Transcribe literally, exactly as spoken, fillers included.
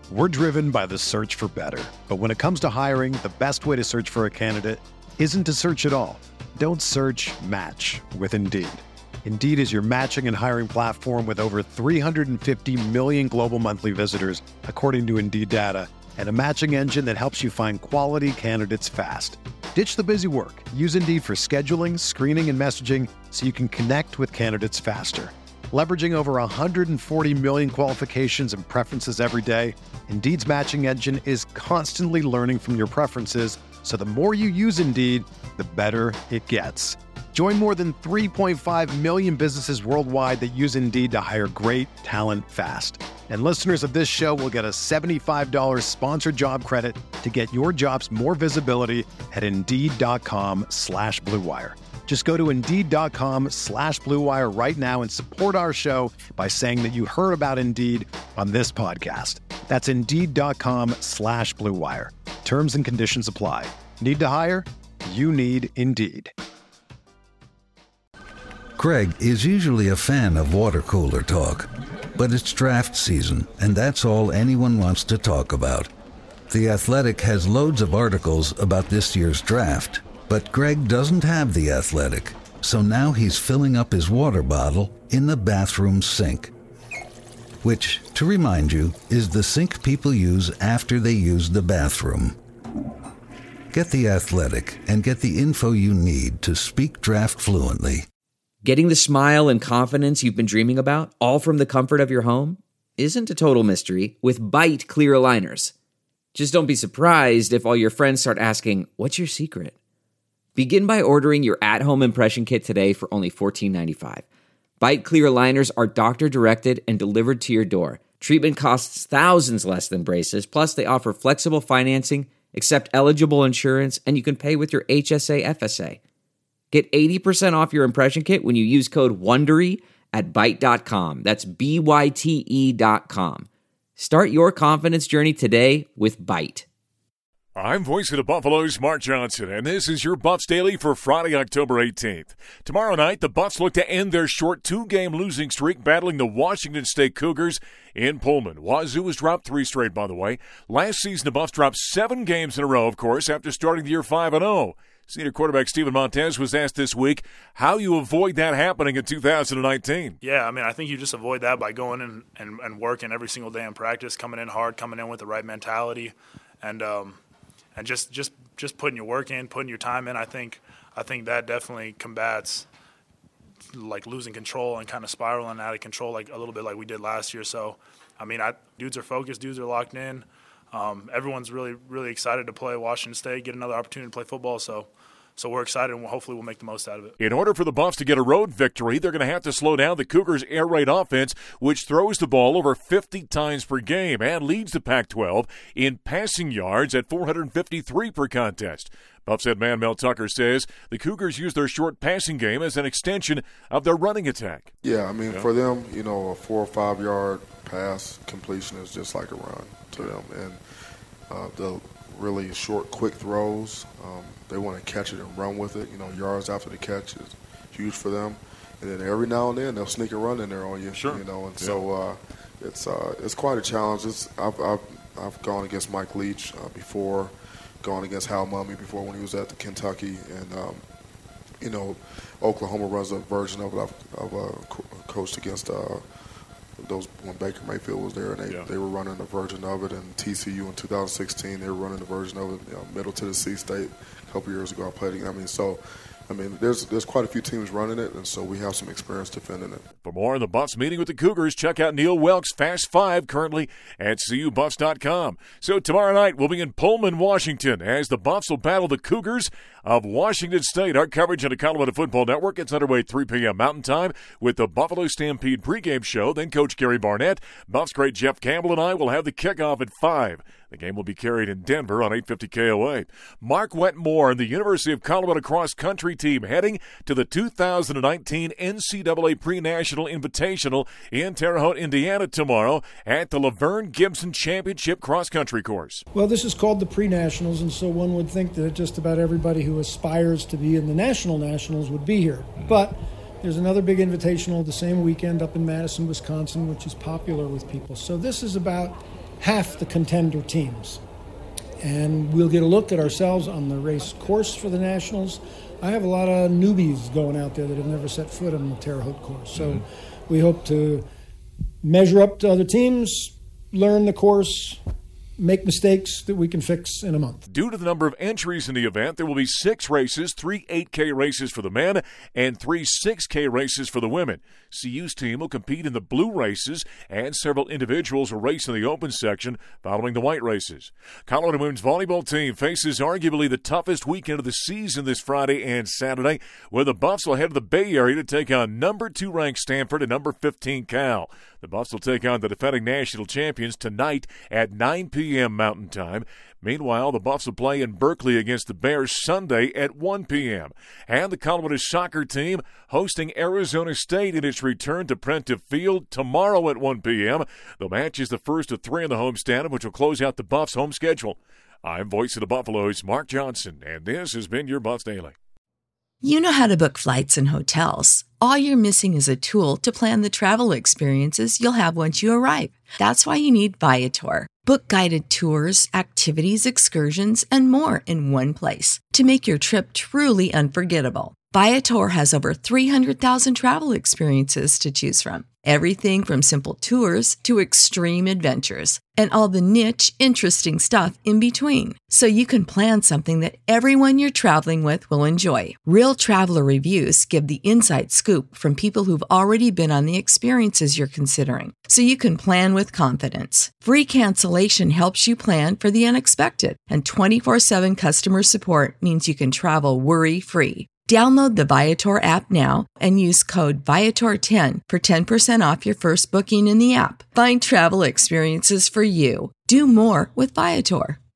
We're driven by the search for better. But when it comes to hiring, the best way to search for a candidate isn't to search at all. Don't search, match with Indeed. Indeed is your matching and hiring platform with over three hundred fifty million global monthly visitors, according to Indeed data, and a matching engine that helps you find quality candidates fast. Ditch the busy work. Use Indeed for scheduling, screening, and messaging so you can connect with candidates faster. Leveraging over one hundred forty million qualifications and preferences every day, Indeed's matching engine is constantly learning from your preferences, so the more you use Indeed, the better it gets. Join more than three point five million businesses worldwide that use Indeed to hire great talent fast. And listeners of this show will get a seventy-five dollars sponsored job credit to get your jobs more visibility at Indeed.com slash Blue Wire. Just go to Indeed.com slash Blue Wire right now and support our show by saying that you heard about Indeed on this podcast. That's Indeed.com slash Blue Wire. Terms and conditions apply. Need to hire? You need Indeed. Craig is usually a fan of water cooler talk, but it's draft season, and that's all anyone wants to talk about. The Athletic has loads of articles about this year's draft, but Greg doesn't have The Athletic, so now he's filling up his water bottle in the bathroom sink. Which, to remind you, is the sink people use after they use the bathroom. Get The Athletic and get the info you need to speak draft fluently. Getting the smile and confidence you've been dreaming about, all from the comfort of your home, isn't a total mystery with Byte clear aligners. Just don't be surprised if all your friends start asking, "What's your secret?" Begin by ordering your at-home impression kit today for only fourteen ninety-five. Byte clear aligners are doctor-directed and delivered to your door. Treatment costs thousands less than braces, plus they offer flexible financing, accept eligible insurance, and you can pay with your H S A F S A. Get eighty percent off your impression kit when you use code WONDERY at byte dot com. That's B Y T E dot com. Start your confidence journey today with Byte. I'm voice of the Buffaloes, Mark Johnson, and this is your Buffs Daily for Friday, October eighteenth. Tomorrow night, the Buffs look to end their short two-game losing streak battling the Washington State Cougars in Pullman. Wazoo has dropped three straight, by the way. Last season, the Buffs dropped seven games in a row, of course, after starting the year five and oh. Senior quarterback Steven Montez was asked this week how you avoid that happening in two thousand nineteen. Yeah, I mean, I think you just avoid that by going in and, and working every single day in practice, coming in hard, coming in with the right mentality, and um, and just, just just putting your work in, putting your time in. I think I think that definitely combats like losing control and kind of spiraling out of control, like a little bit like we did last year. So, I mean, I, dudes are focused, dudes are locked in. Um, everyone's really, really excited to play Washington State, get another opportunity to play football. So, so we're excited, and hopefully we'll make the most out of it. In order for the Buffs to get a road victory, they're going to have to slow down the Cougars' air raid offense, which throws the ball over fifty times per game and leads the Pac twelve in passing yards at four hundred fifty-three per contest. Buffs head man Mel Tucker says the Cougars use their short passing game as an extension of their running attack. Yeah, I mean, yeah. for them, you know, a four or five yard pass completion is just like a run to them. And uh, the really short, quick throws, um, they want to catch it and run with it. You know, yards after the catch is huge for them. And then every now and then they'll sneak a run in there on you. Sure. You know, and yeah. so uh, it's uh, it's quite a challenge. It's, I've, I've I've gone against Mike Leach uh, before, gone against Hal Mumme before when he was at the Kentucky, and um, you know, Oklahoma runs a version of it. I've, I've uh, co- coached against uh, those when Baker Mayfield was there, and they, yeah. they were running a version of it. And T C U in two thousand sixteen, they were running a version of it. You know, Middle Tennessee State a couple years ago, I played against. I mean, so. I mean, there's there's quite a few teams running it, and so we have some experience defending it. For more on the Buffs meeting with the Cougars, check out Neil Welk's Fast Five, currently at C U Buffs dot com. So tomorrow night, we'll be in Pullman, Washington, as the Buffs will battle the Cougars of Washington State. Our coverage on the Colorado Football Network gets underway at three p.m. Mountain Time with the Buffalo Stampede pregame show. Then Coach Gary Barnett, Buffs great Jeff Campbell, and I will have the kickoff at five. The game will be carried in Denver on eight fifty K O A. Mark Wetmore and the University of Colorado cross-country team heading to the two thousand nineteen N C double A Pre-National Invitational in Terre Haute, Indiana tomorrow at the Laverne Gibson Championship cross-country course. Well, this is called the Pre-Nationals, and so one would think that just about everybody who aspires to be in the National Nationals would be here. But there's another big invitational the same weekend up in Madison, Wisconsin, which is popular with people. So this is about half the contender teams. And we'll get a look at ourselves on the race course for the Nationals. I have a lot of newbies going out there that have never set foot on the Terre Haute course. So mm-hmm. we hope to measure up to other teams, learn the course, make mistakes that we can fix in a month. Due to the number of entries in the event, there will be six races, three eight K races for the men and three six K races for the women. C U's team will compete in the blue races, and several individuals will race in the open section following the white races. Colorado women's volleyball team faces arguably the toughest weekend of the season this Friday and Saturday, where the Buffs will head to the Bay Area to take on number two ranked Stanford and number fifteen Cal. The Buffs will take on the defending national champions tonight at nine p.m. Mountain Time. Meanwhile, the Buffs will play in Berkeley against the Bears Sunday at one p.m. And the Colorado soccer team hosting Arizona State in its return to Prentice Field tomorrow at one p.m. The match is the first of three in the homestand, which will close out the Buffs' home schedule. I'm Voice of the Buffaloes, Mark Johnson, and this has been your Buffs Daily. You know how to book flights and hotels. All you're missing is a tool to plan the travel experiences you'll have once you arrive. That's why you need Viator. Book guided tours, activities, excursions, and more in one place to make your trip truly unforgettable. Viator has over three hundred thousand travel experiences to choose from. Everything from simple tours to extreme adventures and all the niche, interesting stuff in between. So you can plan something that everyone you're traveling with will enjoy. Real traveler reviews give the inside scoop from people who've already been on the experiences you're considering. So you can plan with confidence. Free cancellation helps you plan for the unexpected. And twenty-four seven customer support means you can travel worry-free. Download the Viator app now and use code Viator ten for ten percent off your first booking in the app. Find travel experiences for you. Do more with Viator.